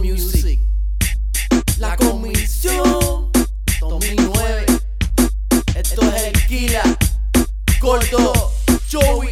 Music. La Comisión 2009. Esto es el Kila, Gordo, Joey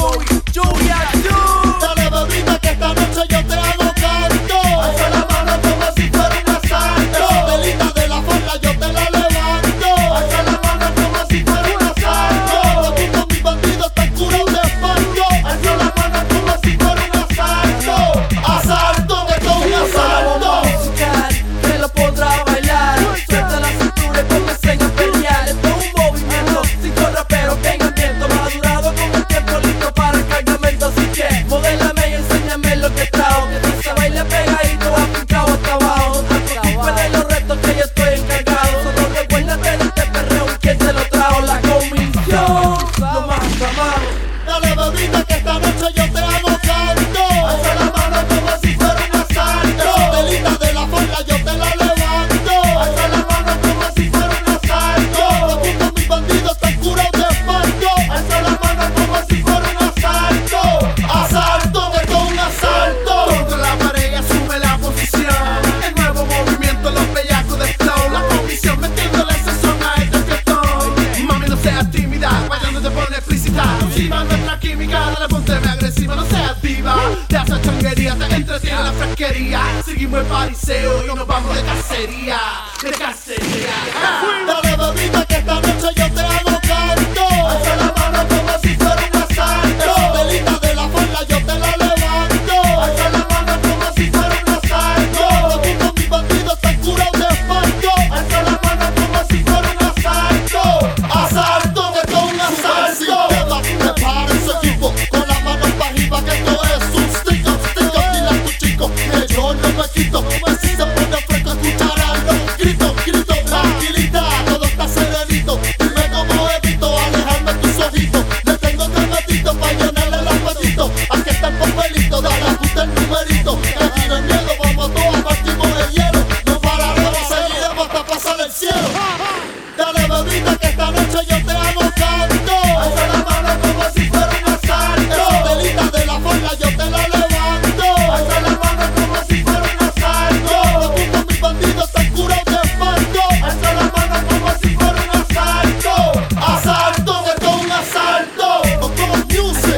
Acción. Dale, bebita, que esta noche yo te hago canto. Alza la mano como si fuera un asalto. Esa velita de la falda yo te la levanto. Alza la mano como si fuera un asalto. Aquí con mis bandidos están curados de espanto. Alza la mano como si fuera un asalto. Asalto, que esto es un asalto. Musical, que lo podrá bailar. Suelta la cintura y póngase a pelear. Esto es un movimiento, cinco raperos que en ambiente madurado con el tiempo listo para el cargamento. Así que modélame y enséñame lo que trajo. Que tú se baile pegadito, afincado hasta abajo. No te preocupes de los retos que yo estoy encargado. Solo recuérdate de este perreo y quién te lo trajo. La Comisión, lo más amado. Dale, bebita, que esta noche yo te hago canto. Alza la mano como si fuera un asalto. Esa velita de la falda yo te la levanto. Alza la mano como si fuera un asalto. Aquí con mis bandidos están curados de espanto. Alza la mano como si fuera un asalto. Asalto, que esto es un asalto. Contra la pared y asume la posición. El nuevo movimiento, los bellacos de flow. La Comisión metiéndole sazón a este fiestón. Mami, no seas tímida, bailando te pone explícita. Encima nuestra química, dale, pónteme agresiva, no seas diva. Te hace changuería, te entretiene la fresquería. Seguimos el pariseo y nos vamos de cacería. De cacería. Dale, bebita, que esta noche yo te hago canto. Alza la mano como si fuera un asalto. Esa velita de la falda yo te la levanto. Alza la mano como si fuera un asalto. Aquí con mis bandidos están curados de espanto. Alza la mano como si fuera un asalto. Asalto, que esto es un asalto. Preparen su equipo con las manos para arriba, que esto es un stick-up. Dile a tu chico que yo no me quito. Que si se pone fresco escucharán los gritos. Tranquilita, todo está serenito. Dime cómo evito alejarme tus ojitos. Le tengo tremendito pa' llenarle el apetito. Aquí está el papelito, dale, ajusta el numerito. Que tire miedo, vamos todos, partimos el hielo. No pararemos, seguiremos hasta pasar el cielo. Dale, bebita, que esta noche yo te hago canto. Alza la mano como si fuera un asalto. Esa velita de la falda yo te la levanto. Alza la mano como si fuera un asalto. Aquí con mis bandidos están curados de espanto. Alza la mano como si fuera un asalto. Asalto, que esto es un asalto. Como Music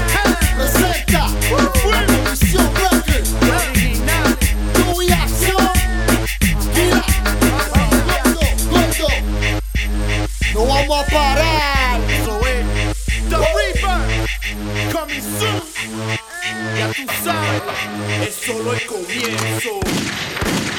presenta la Comisión Record. Joey Acción, Kila, Gordo. No vamos a parar. Eso es The Reaper, coming soon. Ya tú sabes, es solo el comienzo.